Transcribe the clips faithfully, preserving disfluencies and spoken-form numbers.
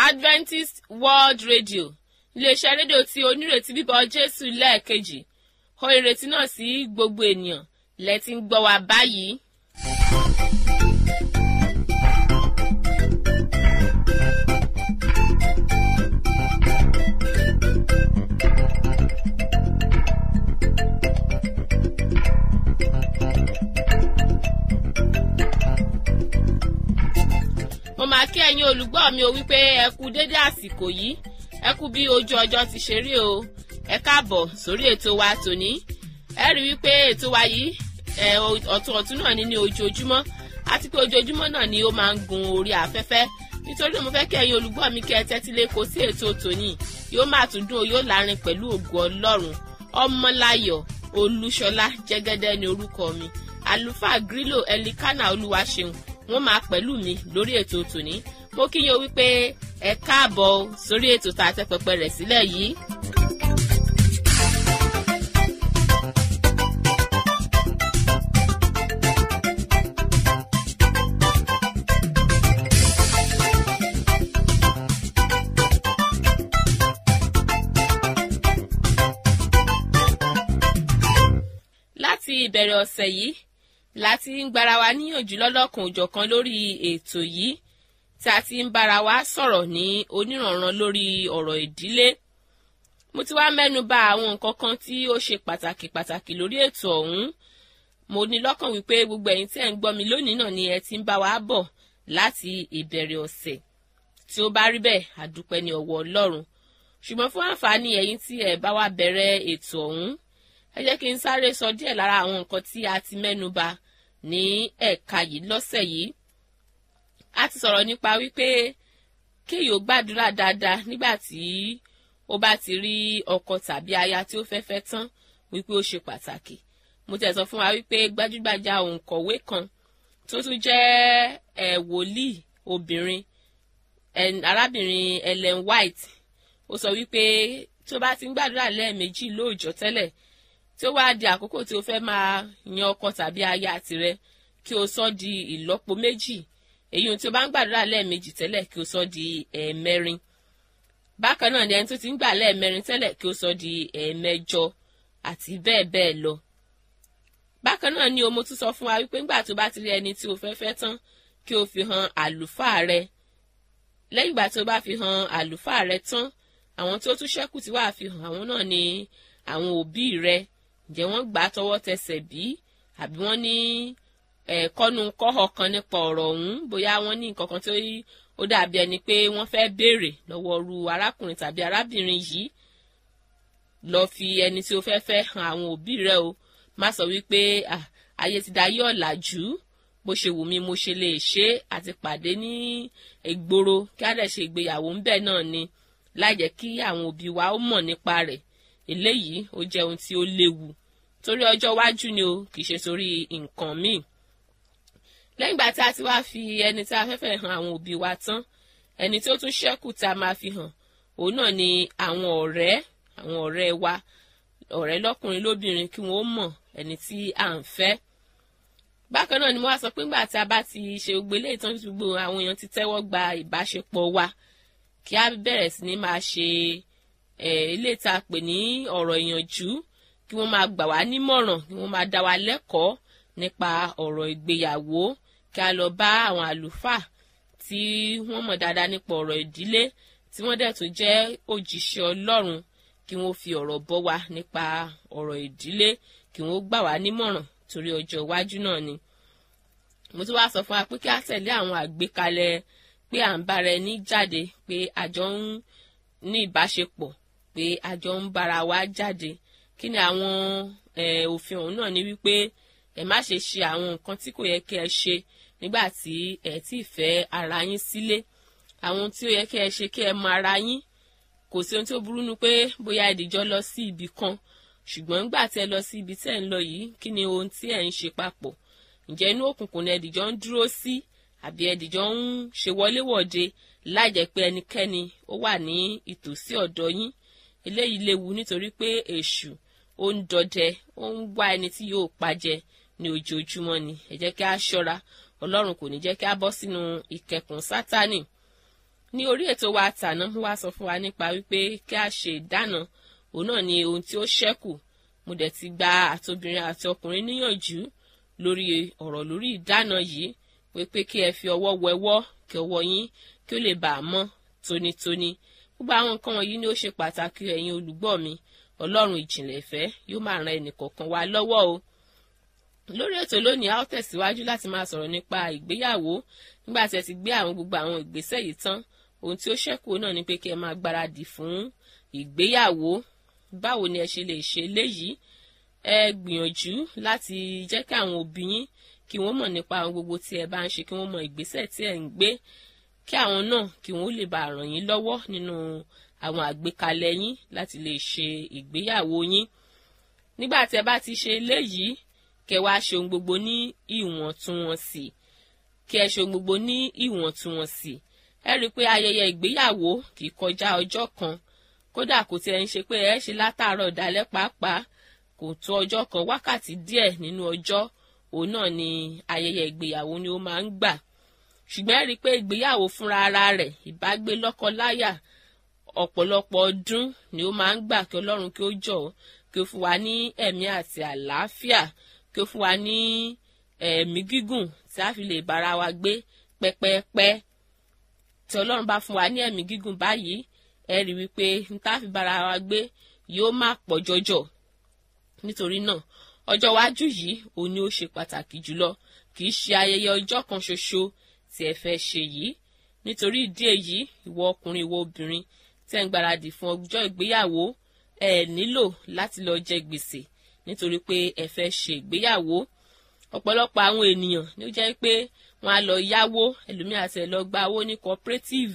Adventist World Radio iléeṣẹ́ rédíò tí onírètí bíbọ̀ Jésù lẹ́ẹ̀kejì ó ìrètí náà sí gbogbo ènìyàn lẹ ti ń gbọ́ wa báyìí. mo máa kí ẹ̀yin olùgbọ́ mi o wípé ẹ kú dédé àsìkò yìí ẹ kú bí ojú ọjọ́ ti ṣe rí o ẹ káàbọ̀ sórí ètò wa tòní ẹ rí wípé ètò wa yìí ẹ ọ̀tún ọ̀tún náà ní ní ojoojúmọ́ àti pé ojoojúmọ́ náà ni ó máa ń gun orí afẹ́fẹ́ nítorí mo fẹ́ kí ẹ̀yin olùgbọ́ mi kí ẹ tẹ́tí lé kó sí ètò tòní yóò máa tún dún o yóò lárin pẹ̀lú ògo Ọlọ́run Ọmọláyọ̀ Olúṣọlá Jẹ́gẹ́dẹ́ ni orúkọ mi àlùfáà Grílò Ẹlikánà Olúwaṣeun wọ́n máa pẹ̀lú mi lórí ètò tòní mo kí yín o wípé ẹ káàbọ̀ sórí ètò tá a tẹ́ pẹpẹ rẹ̀ sílẹ̀ yìí. láti ìbẹ̀rẹ̀ ọ̀sẹ̀ yìí láti ń gbára wa níyànjú lọ́lọ́kan òjọ̀kan lórí ètò yìí tí a ti ń bára wa sọ̀rọ̀ ní onírànran lórí ọ̀rọ̀ ìdílé. mo ti wá mẹ́nu bà àwọn nǹkan kan tí ó ṣe pàtàkì pàtàkì lórí ètò ọ̀hún. mo ní lọ́kàn wípé gbogbo ẹ̀yin tí ẹ̀ ń gbọ́ mi lónìí náà ni ẹ ti ń bá wa bọ̀ láti ìbẹ̀rẹ̀ ọ̀sẹ̀. tí ó bá rí bẹ́ẹ̀ a dúpẹ́ ní ọwọ́ Ọlọ́run. ṣùgbọ́n fún àǹfààní ẹ̀yin tí ẹ̀ bá wa bẹ̀rẹ̀ ètò ọ̀hún ẹ jẹ́ kí n sáré sọ díẹ̀ lára àwọn nǹkan tí a ti mẹ́nu bà ní ẹ̀ka yìí lọ́sẹ̀ yìí. a ti sọ̀rọ̀ nípa wípé kéèyàn ó gbàdúrà dáadáa nígbà tí ó bá ti rí ọkọ tàbí aya tí ó fẹ́ fẹ́ tán wípé ó ṣe pàtàkì. mo tẹ̀ sọ fún wa wípé gbajúgbajà òǹkọ̀wé kan tó tún jẹ́ ẹ̀ wòlíì obìnrin arábìnrin Ellen White ó sọ wípé tí ó bá ti ń gbàdúrà lẹ́ẹ̀mejì lóòjọ́ tẹ́lẹ̀ tí ó wá di àkókò tí o fẹ́ máa yan ọkọ tàbí aya tirẹ̀ kí o sọ di ìlọ́po méjì èyí tí o bá ń gbàdúrà lẹ́ẹ̀mejì tẹ́lẹ̀ kí o sọ di ẹ̀ẹ̀mẹrin bákan náà ni ẹni tó ti ń gbà lẹ́ẹ̀mẹrin tẹ́lẹ̀ kí o sọ di ẹ̀ẹ̀mẹjọ àti bẹ́ẹ̀ bẹ́ẹ̀ lọ. bákan náà ni o mo tún sọ fún wa wípé ńgbà tó bá ti rí ẹni tí o fẹ́ fẹ́ tán kí o fi hàn àlùfáà rẹ lẹ́yìn ìgbà tí o bá fi hàn àlùfáà rẹ tán àwọn tí ó tún ṣẹ́kù tí wàá fi hàn àwọn náà ni àwọn òbí rẹ ǹjẹ́ wọ́n gbà á tọwọ́ tẹsẹ̀ bí àbí wọ́n ní ẹ̀ẹ́kọ́nu kọ́họ kan nípa ọ̀rọ̀ ọ̀hún bóyá wọ́n ní nǹkan kan tó ó dàbí ẹni pé wọ́n fẹ́ béèrè lọ́wọ́ ru arákùnrin tàbí arábìnrin yìí lọ fi ẹni tí ó fẹ́ fẹ́ hàn àwọn òbí rẹ o má sọ wípé ayé ti dayé ọ̀làjú bó ṣe wù mí mo ṣe lè ṣe àti pàdé ní ìgboro kí á dẹ̀ ṣe ìgbéyàwó ńbẹ̀ náà ni láì jẹ́ kí àwọn òbí wa ó mọ̀ nípa rẹ̀ eléyìí ó jẹ́ ohun tí ó léwu torí ọjọ́ iwájú ni o kì í ṣe torí nǹkan míì. lẹ́yìn ìgbà tí a ti wá fi ẹni tí a fẹ́ fẹ́ hàn àwọn òbí wa tán ẹni tí ó tún ṣẹ́kù tí a máa fi hàn òun náà ni àwọn ọ̀rẹ́ àwọn ọ̀rẹ́ wa ọ̀rẹ́ lọ́kùnrin lóbìnrin kí wọ́n mọ̀ ẹni tí à ń fẹ́. bákan náà ni mo wá sọ pé ńgbà tí a bá ti ṣe gbogbo eléyìí tán gbogbo àwọn èèyàn ti tẹ́wọ́ gba ìbáṣepọ̀ wa kí a bẹ̀rẹ̀ sí ní máa ṣe ilé tá a pè ní ọ̀rọ̀ ìyànjú kí wọ́n máa gbà wá nímọ̀ràn kí wọ́n máa dá wa lẹ́kọ̀ọ́ nípa ọ̀rọ̀ ìgbéyàwó kí a lọ bá àwọn àlùfáà tí wọ́n mọ̀ dáadáa nípa ọ̀rọ̀ ìdílé tí wọ́n dẹ̀ tún jẹ́ òjíṣẹ́ Ọlọ́run kí wọ́n fi ọ̀rọ̀ bọ́ wa nípa ọ̀rọ̀ ìdílé kí wọ́n gbà wá nímọ̀ràn torí ọjọ́ iwájú náà ni. mo tún wá sọ fún wa pé kí a tẹ̀lé àwọn àgbékalẹ̀ pé à ń bára ẹni jáde pé àjọ ń ní ìbáṣepọ̀ pé àjọ ń bára wa jáde kí ni àwọn òfin ọ̀hún náà ni wípé ẹ má ṣe ṣe àwọn nǹkan tí kò yẹ kí ẹ ṣe nígbà tí ẹ ti fẹ́ ara yín sílé àwọn tí ó yẹ kí ẹ ṣe kí ẹ mọ ara yín kò sí ohun tí ó burú nu pé bóyá ẹdìjọ lọ sí ibì kan ṣùgbọ́n nígbà tí ẹ lọ sí ibi tí ẹ ń lọ yìí kí ni ohun tí ẹ ń ṣe papọ̀ ǹjẹ́ inú òkùnkùn ni ẹdìjọ ń dúró sí àbí ẹdìjọ ń ṣe wọléwọ̀de láì jẹ́ pé ẹnikẹ́ni ó wà ní ìtòsí ọ̀dọ̀ yín eléyìí léwu nítorí pé èṣù ó ń dọdẹ ó ń wá ẹni tí yóò pajẹ ní ojoojúmọ́ ni ẹ jẹ́ kí a ṣọ́ra Ọlọ́run kò ní jẹ́ kí a bọ́ sínú ìkẹkùn Sátánì ní orí ètò wa tàná wá sọ fún wa nípa wípé kí a ṣe ìdáná òun náà ni ohun tí ó ṣẹ́kù. Mo dẹ̀ ti gba àtobìnrin àti ọkùnrin níyànjú lórí ọ̀rọ̀ lórí ìdáná yìí wípé kí ẹ fi ọwọ́ wẹwọ́ kí ọwọ́ yín kí ó lè bàa mọ́ tónítóní. Gbogbo àwọn nǹkan wọ̀nyí ni ó ṣe pàtàkì ẹ̀yin olùgbọ́ mi. Ọlọ́run ìjìnlẹ̀ ìfẹ́ yóò máa ran ẹnìkọ̀ọ̀kan wa lọ́wọ́ o. Lórí ètò lónìí a ó tẹ̀síwájú láti máa sọ̀rọ̀ nípa ìgbéyàwó. Nígbà tí ẹ ti gbé àwọn gbogbo àwọn ìgbésẹ̀ yìí tán, ohun tí ó ṣẹ́kù náà ni pé kí ẹ máa gbáradì fún ìgbéyàwó. Báwo ni ẹ ṣe lè ṣe léyìí? Ẹ gbìyànjú láti jẹ́ kí àwọn òbí yín kí wọ́n mọ̀ nípa àwọn gbogbo tí ẹ bá ń ṣe, kí wọ́n mọ ìgbésẹ̀ tí ẹ ń gbé, kí àwọn náà kí wọ́n lè bá ràn yín lọ́wọ́ nínú àwọn àgbékalẹ̀ yín láti lè ṣe ìgbéyàwó yín. Nígbà tí ẹ bá ti ṣe léyìí, kẹ́ wá ṣe ohun gbogbo ní ìwọ̀ntúnwọ̀nsì. Kí ẹ ṣe ohun gbogbo ní ìwọ̀ntúnwọ̀nsì. Ẹ rí i pé ayẹyẹ ìgbéyàwó kì í kọjá ọjọ́ kan. Kódà kò tiẹ̀ ń ṣe pé ẹ ṣe látàárọ̀ dalẹ́ pàápàá, kò tó ọjọ́ kan, wákàtí díẹ̀ nínú ọjọ́ òun náà ni ayẹyẹ ìgbéyàwó ni ó máa ń gbà. Ṣùgbọ́n ẹ rí i pé ìgbéyàwó fúnra ara rẹ̀, ìbágbé lọ́kọláya, ọ̀pọ̀lọpọ̀ ọdún ni ó máa ń gbà. Kí Ọlọ́run kí ó jọ̀ọ́ kí ó fún wa ní ẹ̀mí àti àlàáfíà, kí ó fún wa ní ẹ̀mí gígùn tí a fi lè bára wa gbé pẹ́pẹ́pẹ́. Tí Ọlọ́run bá fún wa ní ẹ̀mí gígùn báyìí, ẹ rí wípé n tá fi bára wa gbé yóò máa pọ̀ jọjọ. Nítorí náà ọjọ́ iwájú yìí òun ni ó ṣe pàtàkì jùlọ, kì í ṣe ayẹyẹ ọjọ́ kan ṣoṣo tí ẹ fẹ́ ṣe yìí. Nítorí ìdí èyí, ìwọ ọkùnrin ìwọ obìnrin tí ẹ ń gbáradì fún ọjọ́ ìgbéyàwó, ẹ nílò láti lọ jẹ gbèsè nítorí pé ẹ fẹ́ ṣe ìgbéyàwó. Ọ̀pọ̀lọpọ̀ àwọn ènìyàn ni ó jẹ́ pé wọ́n á lọ yáwó, ẹlòmíì àti ẹ̀ lọ gba owó ní cooperative,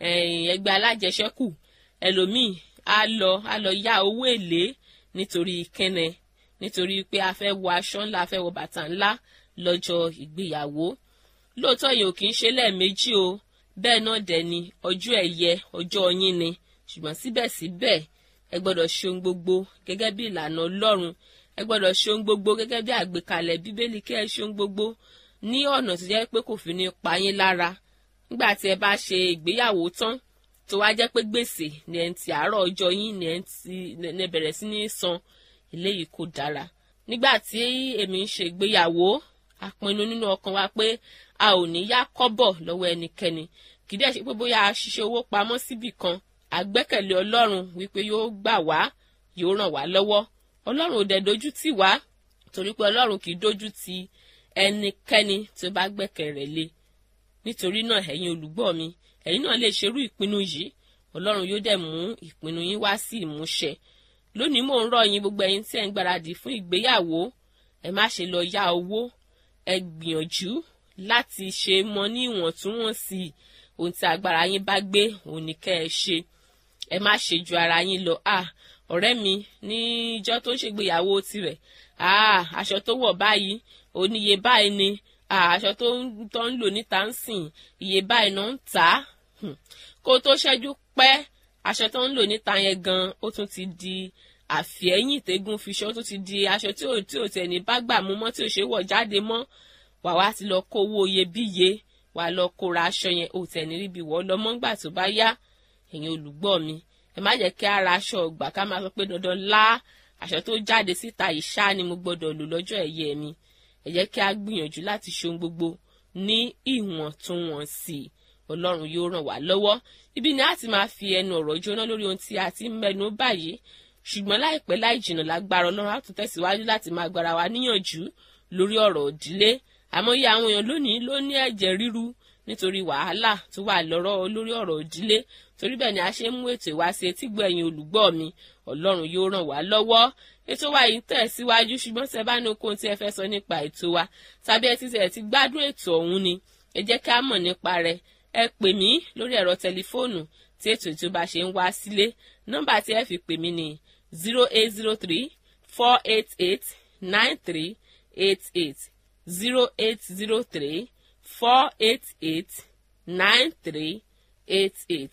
ẹgbẹ́ alájẹsẹ́kù, ẹlòmíì á lọ á lọ yá owó èlé nítorí kẹ́nẹ, nítorí pé a fẹ́ wọ aṣọ ńlá, a fẹ́ wọ bàtà ńlá lọ́jọ́ ìgbéyàwó. Lóòótọ́ yìí ò kì í ṣe lẹ́ẹ̀mejì o, bẹ́ẹ̀ náà dẹ̀ ni ọjọ́ ẹ̀yẹ ọjọ́ yín ni. Ṣùgbọ́n síbẹ̀síbẹ̀ ẹ gbọ́dọ̀ ṣe ohun gbogbo gẹ́gẹ́ bí ìlànà Ọlọ́run. Ẹ gbọ́dọ̀ ṣe ohun gbogbo gẹ́gẹ́ bí àgbékalẹ̀ Bíbélì. Kí ẹ ṣe ohun gbogbo ní ọ̀nà tó jẹ́ pé kò fi ní pa yín lára. Nígbà tí ẹ bá ṣe ìgbéyàwó tán tó wá jẹ́ pé gbèsè ni ẹ ń ti àárọ̀ ọjọ́ yín ni ẹ ń ti ní bẹ̀rẹ̀ sí ní san, eléyìí kò dára. Nígbà tí èmi ń ṣe ìgbéyàwó, a pinnu nínú ọkàn wa pé a ò ní yá kọ́bọ̀ lọ́wọ́ ẹnikẹ́ni. Kì í dẹ̀ ṣe pé bóyá a ṣiṣẹ́ owó pamọ́ síbì kan. A gbẹ́kẹ̀lé Ọlọ́run wípé yóò gbà wá, yóò ràn wá lọ́wọ́. Ọlọ́run ò dẹ̀ dojú tì wá, torí pé Ọlọ́run kì í dojú tì ẹnikẹ́ni tí ó bá gbẹ́kẹ̀ rẹ̀ lé. Nítorí náà ẹ̀yin olùgbọ́ mi, ẹ̀yin náà lè ṣerú ìpinnu yìí. Ọlọ́run yóò dẹ̀ mú ìpinnu yín wá sí ìmúṣẹ. Lónìí mò ń rọ̀ yín, gbogbo ẹ̀yin tí ẹ ń gbáradì fún ìgbéyàwó, ẹ má ṣe lọ yá owó. Ẹ gbìyànjú láti ṣe mọ ní ìwọ̀ntúnwọ̀nsì. Ohun tí agbára yín bá gbé òun ni kẹ́ ẹ ṣe. Ẹ má ṣe ju ara yín lọ. Ah, ọ̀rẹ́ mi níjọ́ tó ń ṣègbéyàwó tirẹ̀, ah, aṣọ tó wọ̀ báyìí oníye báyìí ni, ah, aṣọ tó ń tó ń lò níta ń sìn iye báyìí náà ń tà á. Hmm. Kó tó ṣẹ́jú pẹ́, aṣọ tó ń lò níta yẹn gan ó tún ti di àfẹ́yìn tẹ́gùn fiṣọ́, ó tún ti di aṣọ tí ò tí ò tẹ̀ ní bá gbà mú mọ́, tí ò ṣe wọ̀ jáde mọ́. Wà wá ti lọ kó owó iyebíye, wà lọ kóra aṣọ yẹn, ò tẹ̀ ní ríbi wọ́ lọ mọ́ ńgbà tó bá yá. Ẹ̀yin olùgbọ́ mi, ẹ má jẹ́ kí ara aṣọ ọgbà ká máa sọ pé dandan lá aṣọ tó jáde síta ìṣá ni mo gbọ́dọ̀ lò lọ́jọ́ ẹ̀yẹ mi. Ẹ jẹ́ kí a gbìyànjú láti ṣe ohun gbogbo ní ìwọ̀ntúnwọ̀nsì. Ọlọ́run yóò ràn wá lọ́wọ́. Ibi ni a ti máa fi ẹnu ọ̀rọ̀ jóná lórí ohun tí a ti ń mẹ́nu báyìí. Ṣùgbọ́n láìpẹ́ láì jìnnà lágbára Ọlọ́run á tún tẹ̀síwájú láti máa gbára wa níyànjú lórí ọ̀rọ̀ ìdílé. Àmọ́ iye àwọn èèyàn lónìí ló ní ẹ̀jẹ̀ ríru nítorí wàhálà tó wà lọ́rọ̀ lórí ọ̀rọ̀ ìdílé. Torí bẹ́ẹ̀ ni a ṣe ń mú ètò ìwá sí etígbọ̀ ẹ̀yin olùgbọ́ mi. Ọlọ́run yóò ràn wá lọ́wọ́. Ètò wa yìí ń tẹ̀síwájú, ṣùgbọ́n tẹ́ bá ní okun tí ẹ fẹ́ sọ nípa ètò wa tàbí ẹ ti tẹ̀ ti gbádùn ètò ọ̀hún ni, ẹ jẹ́ ká mọ̀ nípa rẹ̀. Ẹ pè mí lórí ẹ̀rọ tẹlifóònù tí ètò tí ó bá ṣe ń wá sílé. Nọ́mbà tí ẹ fi pè mí ni zero eight zero three four eight eight nine three eight eight zero eight zero three four eight eight nine three eight eight.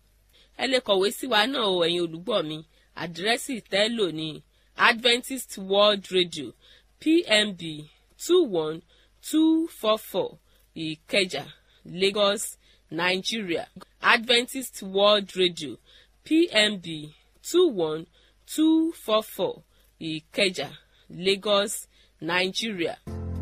Ẹ lè kọ̀wé sí wa náà o ẹ̀yin olùgbọ́ mi. Àdírẹ́sì tẹ́lò ní Adventist World Radio P M B two one two four four Ìkẹjà, Lagos, Nigeria. Adventist World Radio, P M B two one two four four, Ìkẹjà, Lagos, Nigeria.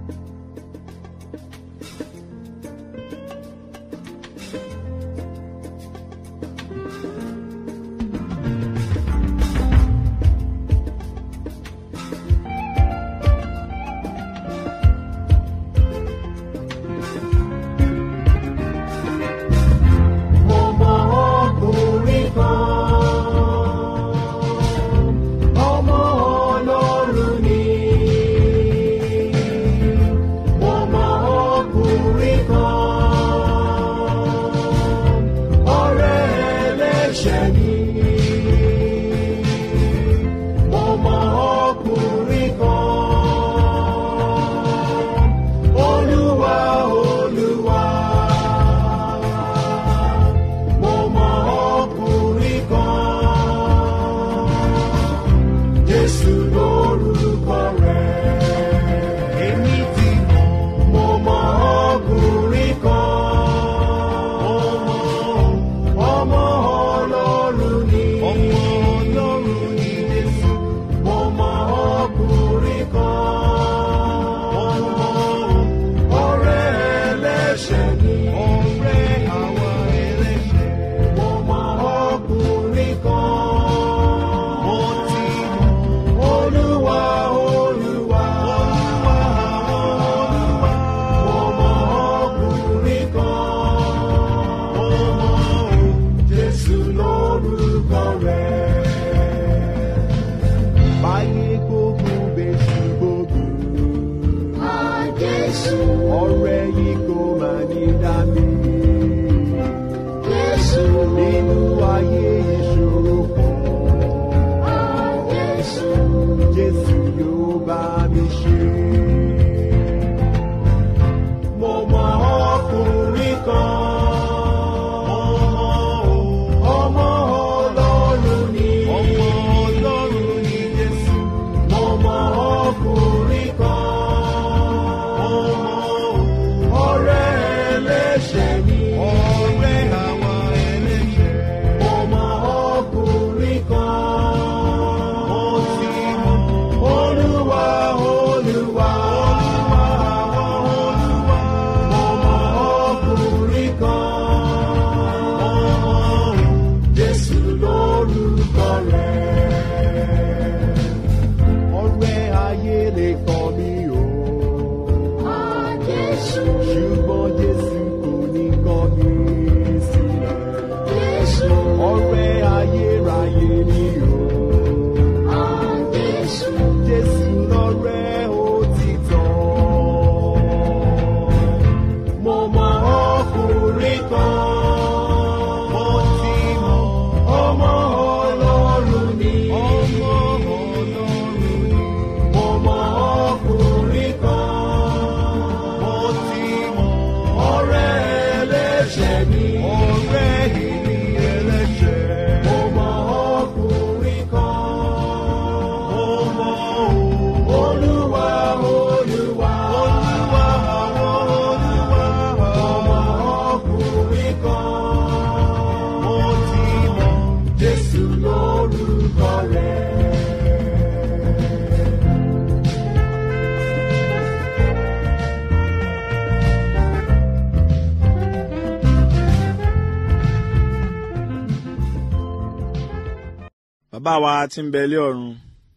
Bàbá wa tí ń bẹ lé ọ̀run,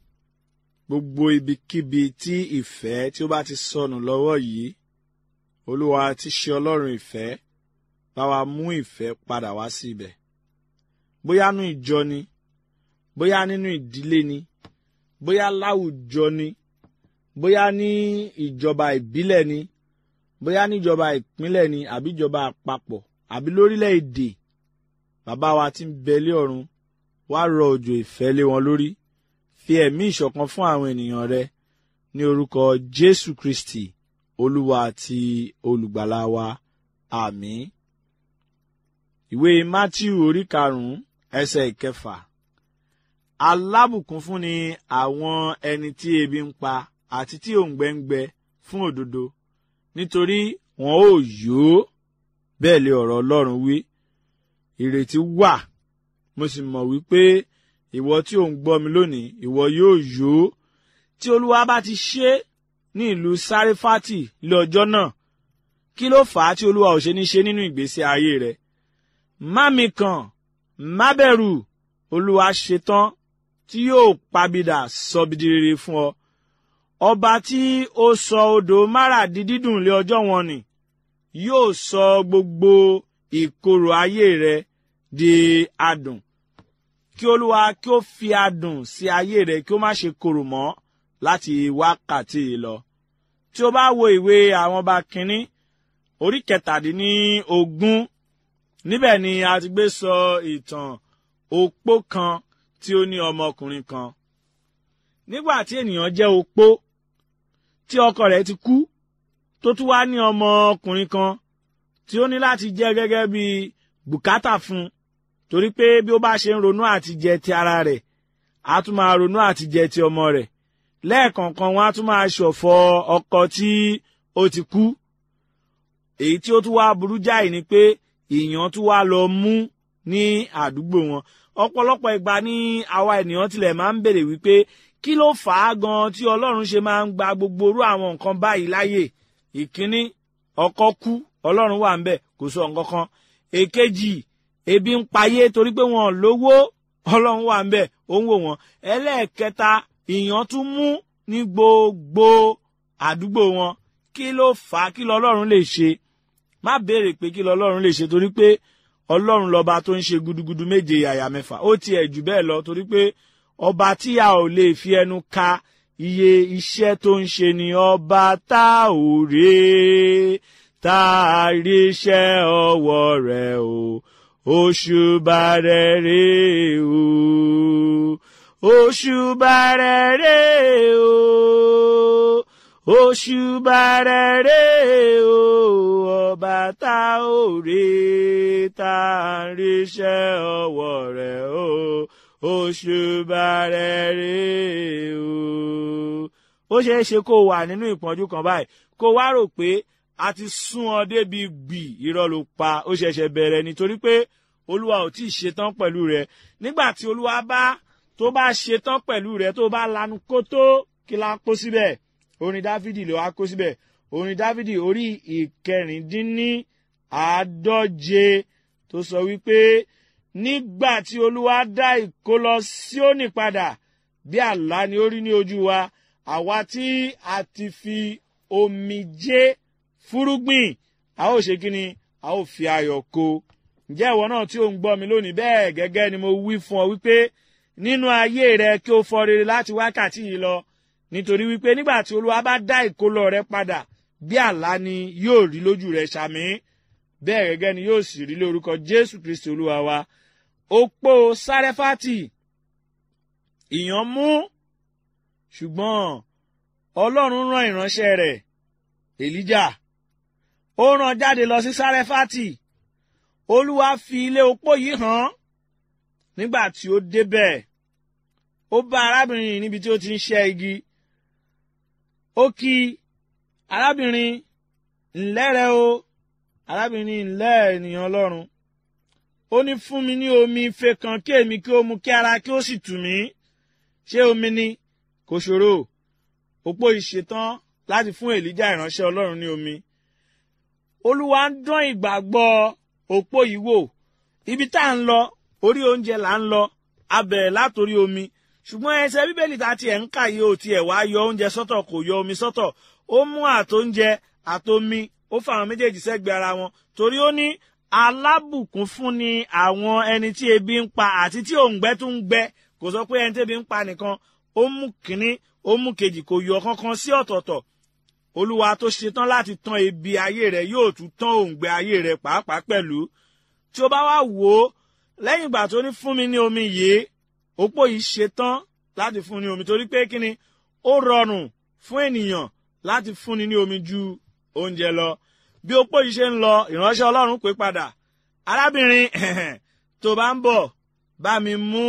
gbogbo ibikíbi tí ìfẹ́ tí ó bá ti sọnù lọ́wọ́ yìí, Olúwa tí ṣe Ọlọ́run ìfẹ́, bá wa mú ìfẹ́ padà wá sí ibẹ̀. Bóyá nínú ìjọ ni, bóyá nínú ìdílé ni, bóyá láwùjọ ni, bóyá ní ìjọba ìbílẹ̀ ni, bóyá ní ìjọba ìpínlẹ̀ ni, àbí ìjọba àpapọ̀, àbí lórílẹ̀-èdè. Bàbá wa tí ń bẹ lé ọ̀run, wá rọ òjò ìfẹ́ lé wọn lórí, fi ẹ̀mí ìṣọ̀kan fún àwọn ènìyàn rẹ ní orúkọ Jésù Kristi, Olúwa àti olùgbàlà wa. Àmín. Ìwé Mátíù orí karùn-ún ẹsẹ̀ ìkẹfà. Alábùkún fún ni àwọn ẹni tí ebi ń pa àti tí òǹgbẹ ń gbẹ fún òdodo, nítorí wọn ó yó. Bẹ́ẹ̀ lé ọ̀rọ̀ Ọlọ́run wí. ìrètí wà mo sì mọ̀ wípé ìwọ tí ò ń gbọ́ mi lónìí ìwọ yóò yó tí Olúwa bá ti ṣe ní ìlú Sáréfátì lọ́jọ́ náà kí ló fà á tí Olúwa ò ṣe ní ṣe nínú ìgbésí ayé rẹ má mikàn má bẹ̀rù Olúwa ṣetán tí yóò pabidà sọbidi rere fún ọ ọba tí ó sọ odò Márà di dídùn lé ọjọ́ wọn ni yóò sọ gbogbo ìkorò ayé rẹ di adùn kí Olúwa kí ó fi adùn sí ayé rẹ kí ó má ṣe korò mọ́ láti wákàtí yìí lọ tí o bá wo ìwé àwọn ọba kínní orí kẹtàdínní ogún níbẹ̀ ni a ti gbé sọ ìtàn opó kan tí ó ní ọmọkùnrin kan nígbà tí ènìyàn jẹ́ opó tí ọkọ rẹ̀ ti kú tó tún wá ní ọmọkùnrin kan tí ó ní láti jẹ́ gẹ́gẹ́ bí bùkátà fún torí pé bí ó bá ṣe ń ronú àti jẹ ti ara rẹ̀ á tún máa ronú àti jẹ ti ọmọ rẹ̀ lẹ́ẹ̀kọ̀ọ̀kan wọn á tún máa ṣọ̀fọ̀ ọkọ tí ó ti kú èyí tí ó tún wá burú jáì ni pé ìyàn tún wá lọ mú ní àdúgbò wọn ọ̀pọ̀lọpọ̀ ìgbà ní àwa ènìyàn tilẹ̀ máa ń béèrè wípé kí ló fà á gan tí Ọlọ́run ṣe máa ń gba gbogbo orú àwọn nǹkan báyìí láyè ìkíní ọkọ kú Ọlọ́run wà ńbẹ̀ kò sọ nǹkan kan èkejì ebi ń payé torí pé wọn lówó Ọlọ́run wà ńbẹ̀ ó ń wò wọ́n ẹlẹ́ẹ̀kẹta ìyàn tún mú ní gbogbo àdúgbò wọn kí ló fà á kí lọ́lọ́run lè ṣe má béèrè pé kí lọ́lọ́run lè ṣe torí pé Ọlọ́run lọ́ba tó ń ṣe gudugudu méje yàyà mẹ́fà ó tiẹ̀ jù bẹ́ẹ̀ lọ torí pé ọba tí a ò lè fi ẹnu ka iye iṣẹ́ tó ń ṣe ni ọba tá ò rè tá a rí iṣẹ́ ọwọ́ rẹ̀ o òṣùbà rẹ̀ rè o òṣùbà rẹ̀ rè o òṣùbà rẹ̀ rè o ọba tá ò rè tá a rí iṣẹ́ ọwọ́ rẹ̀ o òṣùbà rẹ̀ rè o. ó ṣeé ṣe kó wà nínú ìpọ́njú kan báyìí kó wá rò pé a ti sún ọ débi gbì irọ́ ló pa ó ṣẹ̀ṣẹ̀ bẹ̀rẹ̀ nítorí pé Olúwa ò tí ì ṣetán pẹ̀lú rẹ nígbà tí Olúwa bá tó bá ṣetán pẹ̀lú rẹ tó bá lanu kó tó kí la kó síbẹ̀ orin Dáfídì ló wá kó síbẹ̀ orin Dáfídì orí ìkẹrìndínní àádọ́je tó sọ wípé nígbà tí Olúwa dá ìkólọ Síónì padà bí àlá ni ó rí ní ojú wa àwa tí a ti fi omijé fúrúgbìn a ó ṣe kíni a ó fi ayọ̀ kó ǹjẹ́ ìwọ náà tí ò ń gbọ́ mi lónìí bẹ́ẹ̀ gẹ́gẹ́ ni mo wí fún ọ wípé nínú ayé rẹ kí o fọ rere láti wákàtí yìí lọ nítorí wípé nígbà tí Olúwa bá dá ìkólọ rẹ padà bí àlá ni yóò rí lójú rẹ ṣàmì bẹ́ẹ̀ gẹ́gẹ́ ni yóò sì rí lórúkọ Jésù Kristi Olúwa wa opó Sáréfátì ìyàn mú ṣùgbọ́n Ọlọ́run rán ìránṣẹ́ rẹ̀ Èlíjà ó rán jáde lọ sí Sáréfátì Olúwa fi ilé opó yìí hàn nígbà tí ó débẹ̀ ó bá arábìnrin níbi tí ó ti ń ṣẹ́ igi ó kí arábìnrin ǹlẹ́ rẹ o arábìnrin ǹlẹ́ ènìyàn Ọlọ́run ó ní fún mi ní omi ife kan kí èmi kí ó mu kí ara kí ó sì tù mí ṣé omi ni kò ṣòro opó yìí ṣetán láti fún Èlíjà ìránṣẹ́ Ọlọ́run ní omi Olúwa ń dán ìgbàgbọ́ opó yìí wò ibi tá à ń lọ orí oúnjẹ là ń lọ a bẹ̀rẹ̀ látòrí omi ṣùgbọ́n ẹsẹ̀ bíbélì tá tiẹ̀ ń kà yìí ò tiẹ̀ wá yọ oúnjẹ sọ́tọ̀ kò yọ omi sọ́tọ̀ ó mú àtóúnjẹ àtomi ó fa àwọn méjèèjì sẹ́gbẹ̀ẹ́ ara wọn torí ó ní alábùkún fún ni àwọn ẹni tí ebi ń pa àti tí òǹgbẹ tún ń gbẹ kò sọ pé ẹni tí ebi ń pa nìkan ó mú kínní ó mú kejì kò yọ kankan sí ọ̀tọ̀ọ̀tọ̀ Olúwa tó ṣetán láti tán ebi ayé rẹ yóò tún tán òǹgbẹ ayé rẹ pàápàá pẹ̀lú tí ó bá wá wò ó lẹ́yìn ìgbà tó ní fún mi ní omi yìí opó yìí ṣetán láti fún ní omi torí pé kíni ó rọrùn fún ènìyàn láti fúnni ní omi ju oúnjẹ lọ bí opó yìí ṣe ń lọ ìránṣẹ́ Ọlọ́run pè padà arábìnrin tó bá ń bọ̀ bá mi mú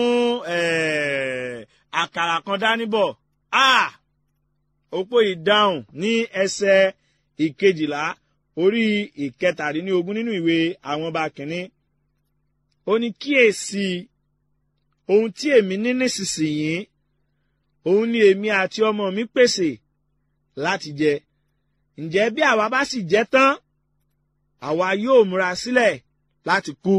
àkàrà kan dání bọ̀ ah opó yìí dáhùn ní ẹsẹ̀ ìkejìlá orí ìkẹtàdínlógún nínú ìwé àwọn ọba kìíní ó ní kíyèsí ohun tí èmi ní nísinsìnyí òun ni èmi àti ọmọ mi pèsè láti jẹ. Ǹjẹ́ bí àwa bá sì jẹ tán àwa yóò múra sílẹ̀ láti kú.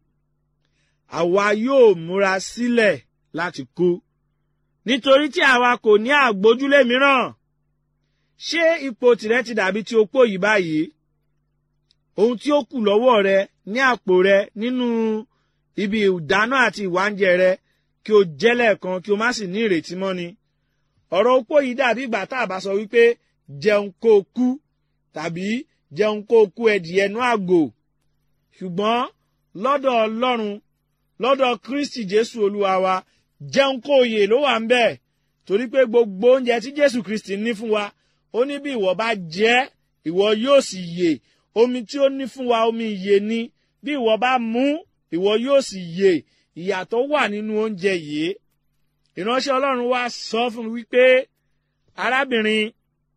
Àwa yóò múra sílẹ̀ láti kú nítorí tí àwa kò ní àgbójúlé mìíràn. Ṣé ipò tìrẹ ti dàbí ti opó yìí báyìí? Ohun tí ó kù lọ́wọ́ rẹ ní àpò rẹ nínú ibi ìdáná àti ìwáńjẹ rẹ kí o jẹ lẹ́ẹ̀kan kí o má sì ní ìrètí mọ́ ni. Ọ̀rọ̀ opó yìí dàbí ìgbà tá a bá sọ wípé jẹun kó o kú tàbí jẹun kó o kú ẹdìẹ ẹnu àgò. Ṣùgbọ́n lọ́dọ̀ Ọlọ́run, lọ́dọ̀ Kristi Jésù Olúwa wa, jẹun kó o yè ló wà ń bẹ̀. Torí pé gbogbo oúnjẹ tí Jésù Kristi ní fún wa, ó ní bí ìwọ bá jẹ ìwọ yóò sì yè. Omi tí ó ní fún wa omi ìyè ni. Bí ìwọ bá mu ìwọ yóò sì yè. Ìyàtọ̀ wà nínú oúnjẹ yìí. Ìránṣẹ́ Ọlọ́run wa sọ fún wípé arábìnrin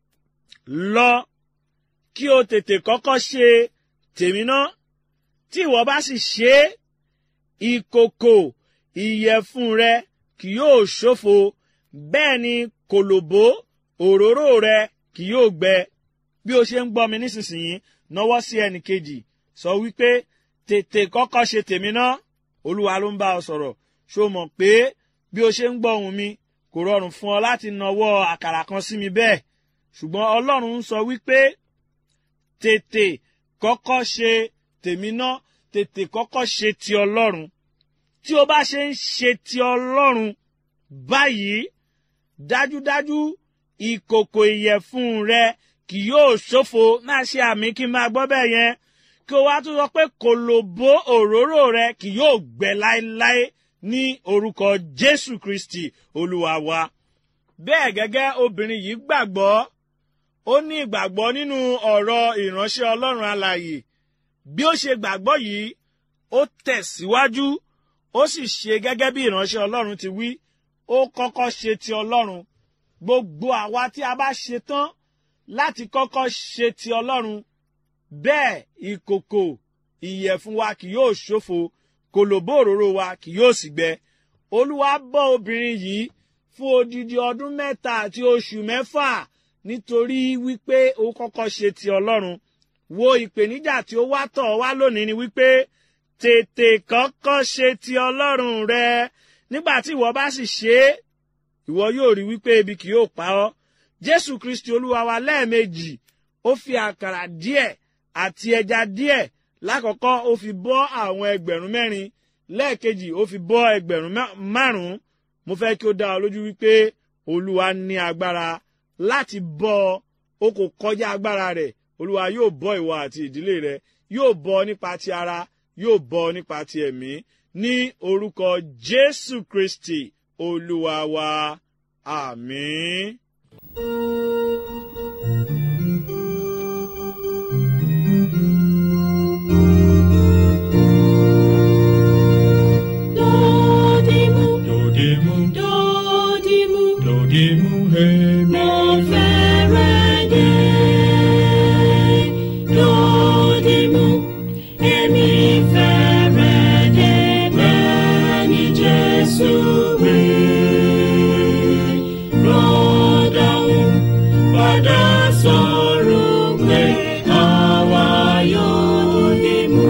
lọ kí o tètè kọ́kọ́ ṣe tèmi náà. Tí ìwọ bá sì ṣe ìkòkò ìyẹ̀fun rẹ kì yóò ṣòfò, bẹ́ẹ̀ ni kòlòbó òróró rẹ kì yóò gbẹ. Bí o ṣe ń gbọ́ mi nísinsìnyí, nawọ́ sí ẹnì kejì sọ wípé tètè kọ́kọ́ ṣe tèmi náà. Olúwa ló ń bá ọ sọ̀rọ̀. Ṣó mọ̀ pé bí o ṣe ń gbọ́ ohùn mi kò rọrùn fún ọ láti nawọ́ àkàrà kan sí mi bẹ́ẹ̀. Ṣùgbọ́n Ọlọ́run ń sọ wípé tètè kọ́kọ́ ṣe tèmi náà, tètè kọ́kọ́ ṣe ti Ọlọ́run. Tí o bá ṣe ń ṣe ti Ọlọ́run báyìí, dájúdájú ìkòkò ìyẹ̀fun rẹ kì yóò ṣòfò. Máa ṣe àmì kí n máa gbọ́ bẹ́ẹ̀ yẹn. Kí o wá tún sọ pé kòlòbó òróró rẹ kì yóò gbẹ láéláé ní orúkọ Jésù Kristi Olúwa wa. Bẹ́ẹ̀ gẹ́gẹ́ obìnrin yìí gbàgbọ́. Ó ní ìgbàgbọ́ nínú ọ̀rọ̀ ìránṣẹ́ Ọlọ́run alààyè. Bí ó ṣe gbàgbọ́ yìí, ó tẹ̀síwájú, ó sì ṣe gẹ́gẹ́ bí ìránṣẹ́ Ọlọ́run ti wí. Ó kọ́kọ́ ṣe ti Ọlọ́run. Gbogbo àwa tí a bá ṣe tán láti kọ́kọ́ ṣe ti Ọlọ́run, bẹ́ẹ̀ ìkòkò ìyẹ̀fun wa kì yóò ṣòfò, kòlòbó òróró wa kì yóò sì gbẹ. Olúwa bọ́ obìnrin yìí fún odidi ọdún mẹ́ta àti oṣù mẹ́fà nítorí wípé ó kọ́kọ́ ṣe ti Ọlọ́run. Wo ìpèníjà tí ó wá tọ̀ wá lónìí ni wípé tètè kọ́kọ́ ṣe ti Ọlọ́run rẹ. Nígbà tí ìwọ bá sì ṣe é, ìwọ yóò rí wípé ebi kì yóò pa ọ́. Jésù Kristi Olúwa wa lẹ́ẹ̀mejì ó fi àkàrà díẹ̀ àti ẹja díẹ̀. Lákọ̀ọ́kọ́ ó fi bọ́ àwọn ẹgbẹ̀rún mẹ́rin, lẹ́ẹ̀kejì ó fi bọ́ ẹgbẹ̀rún márùn-ún. Mo fẹ́ kí ó dá ọ lójú wípé Olúwa ní agbára láti bọ́ ọ. Ó kò kọjá agbára rẹ̀. Olúwa yóò bọ́ ìwọ àti ìdílé rẹ, yóò bọ́ ọ nípa ti ara, yóò bọ́ ọ nípa ti ẹ̀mí, ní orúkọ Jésù Kristi Olúwa wa. Àmín. Dodimu, Dodimu, Dodimu, Dodimu, hey, mo fẹ́rẹ̀ dé. Dodimu, èmi fẹ́rẹ̀ dé, bẹ́ẹ̀ ni Jésù wí. Rọ́dàún padà sọ̀rọ̀ pé àwa yóò dìmú.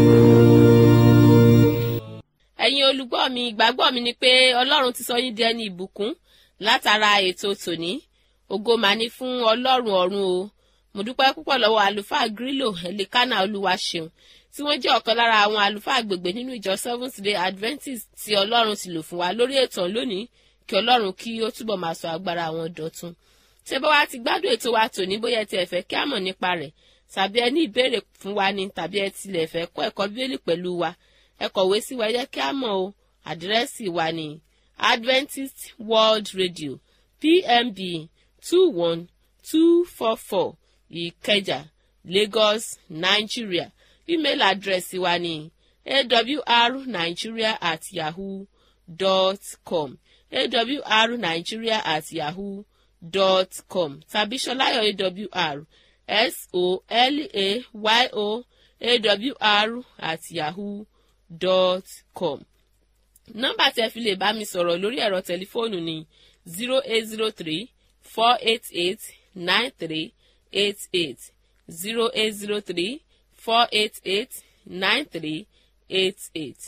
Ẹ̀yin olùgbọ́ mi, ìgbàgbọ́ mi ni pé Ọlọ́run ti sọ yín di ẹni ìbùkún látara ètò tòní. Ògo mà ní fún Ọlọ́run ọ̀run o. Mo dúpẹ́ púpọ̀ lọ́wọ́ àlùfáà Grílò Ẹ̀lẹ́kánà Olúwaṣeun tí wọ́n jẹ́ ọ̀kan lára àwọn àlùfáà agbègbè nínú ìjọ Seventh Day Adventist tí Ọlọ́run ti lò fún wa lórí ètò lónìí. Kí Ọlọ́run kí ó túbọ̀ máa sọ agbára àwọn dọ̀tun. Ṣé bá wa ti gbádùn ètò wa tòní, bóyá tí ẹ fẹ́ kí a mọ̀ nípa rẹ̀, tàbí ẹ ní ìbéèrè fún wa ni, tàbí ẹ tilẹ̀ fẹ́ kọ́ ẹ̀kọ́ Bíbélì pẹ̀lú wa, ẹ kọ̀wé sí wa, ẹ jẹ́ kí a mọ̀ o. Àdírẹ́sì wa ni Adventist World Radio, P M B two one two four four, Ìkẹjà, Lagos, Nigeria. Email address wa ni awrnigeria at yahoo dot com, awrnigeria at yahoo dot com, tàbí Ṣọláyọ̀ awr, S O L A Y O A W R at yahoo dot com. nọ́mbà tí ẹ fi lè bá mi sọ̀rọ̀ lórí ẹ̀rọ tẹlifóònù ni zero eight zero three four eight eight nine three eight eight zero eight zero three four eight eight nine three eight eight.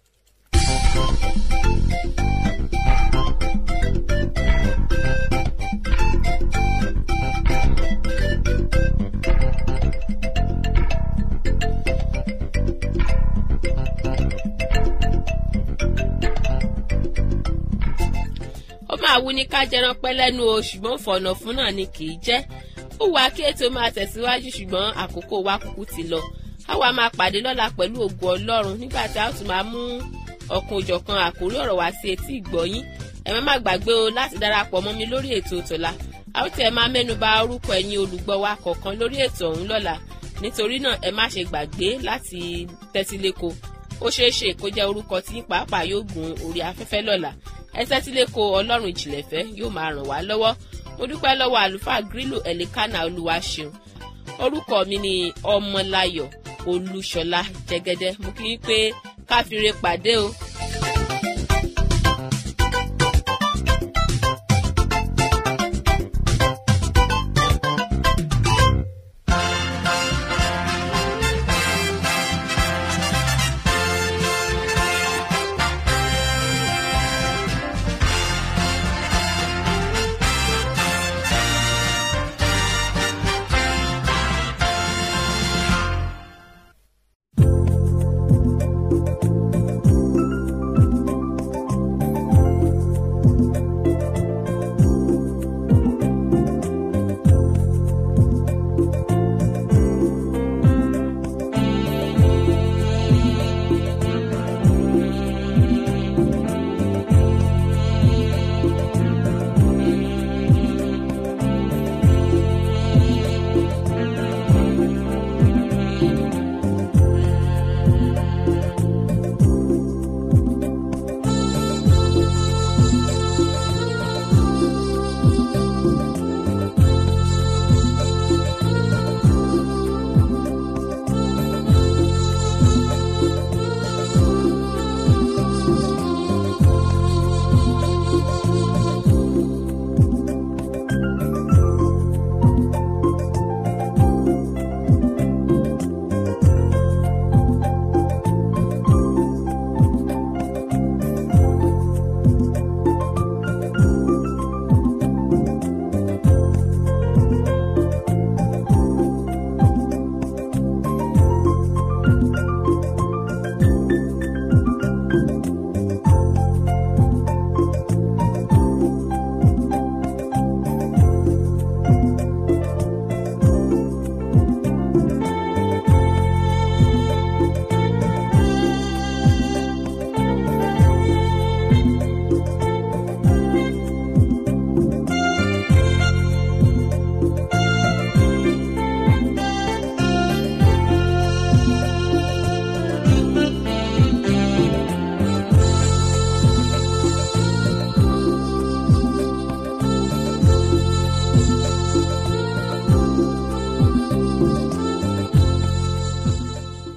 ó máa wú ní ká jẹran pẹ́ lẹ́nu o ṣùgbọ́n fọ̀nà fún náà ni kì í jẹ́ ó wá kí ètò máa tẹ̀síwájú ṣùgbọ́n àkókò wa kúkú ti lọ àwa máa pàdé lọ́la pẹ̀lú ògo Ọlọ́run nígbà tí a ó tún máa mú ọ̀kan òjọ̀kan àkórí ọ̀rọ̀ wá sí etí ìgbọ́yín ẹ má má gbàgbé o láti darapọ̀ mọ́ mi lórí ètò tọ̀la a ó tẹ̀ máa mẹ́nuba orúkọ ẹ̀yin olùgbọ́ wa kọ̀ọ̀kan lórí ètò ọ̀hún lọ́la nítorí náà ẹ má ṣe gbàgbé láti tẹ́tí léko ó ṣeé ṣe kó jẹ́ orúkọ tí pàápàá yóò gun orí afẹ́fẹ́ lọ́la ẹ tẹ́tí léko Ọlọ́run ìjìnlẹ̀fẹ́ yóò máa ràn wá lọ́wọ́ mo dúpẹ́ lọ́wọ́ àlùfáà Grílò Ẹ̀lẹ́kánà Olúwaṣeun orúkọ mi ni Ọmọláyọ̀ Olúṣọlá Jẹ́gẹ́dẹ́ mo kí yín pé káfíńre pàdé o.